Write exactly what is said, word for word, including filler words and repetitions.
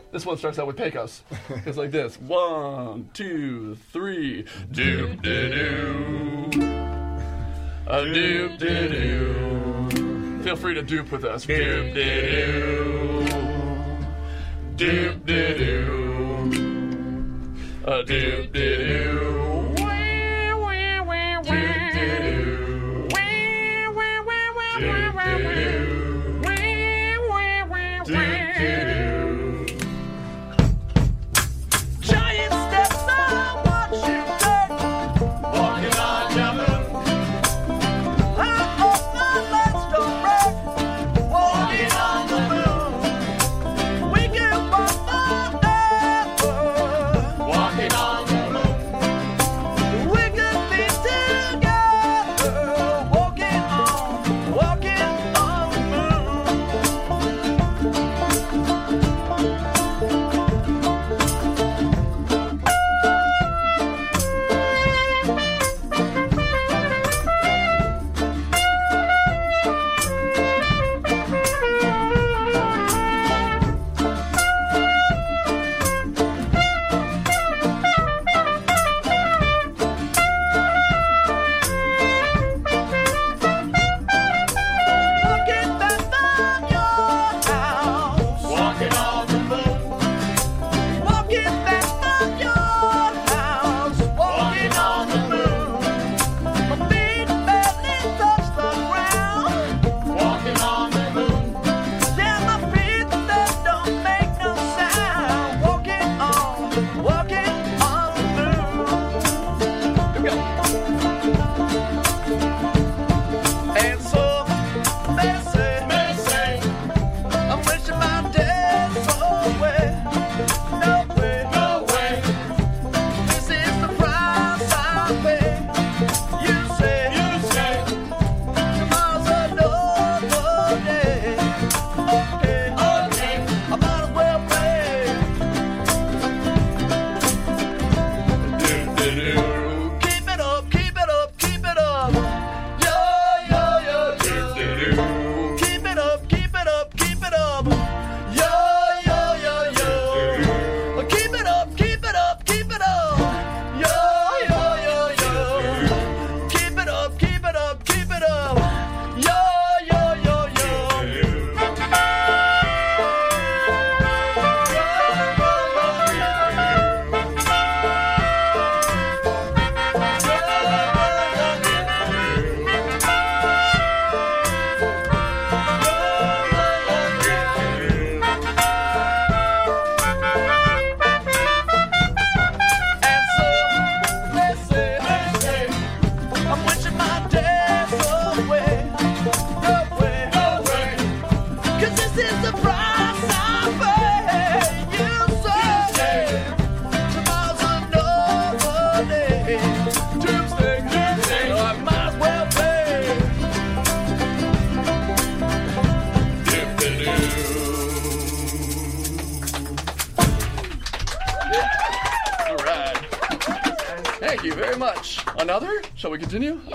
This one starts out with Pecos. It's like this. One, two, three. Doop de doo. A doop de doo. Feel free to dupe with us. Doop de doo. Doop de doo. A doop de doo. Thank you very much. Another? Shall we continue?